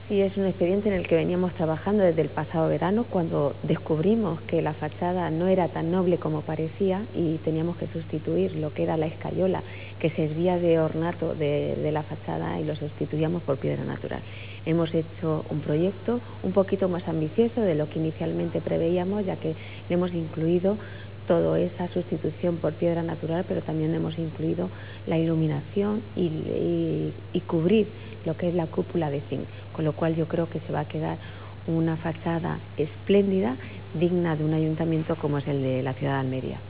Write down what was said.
Sí, es un expediente en el que veníamos trabajando desde el pasado verano, cuando descubrimos que la fachada no era tan noble como parecía y teníamos que sustituir lo que era la escayola, que servía de ornato de la fachada, y lo sustituíamos por piedra natural. Hemos hecho un proyecto un poquito más ambicioso de lo que inicialmente preveíamos, ya que le hemos incluido toda esa sustitución por piedra natural, pero también hemos incluido la iluminación y cubrir lo que es la cúpula de zinc, con lo cual yo creo que se va a quedar una fachada espléndida, digna de un ayuntamiento como es el de la ciudad de Almería.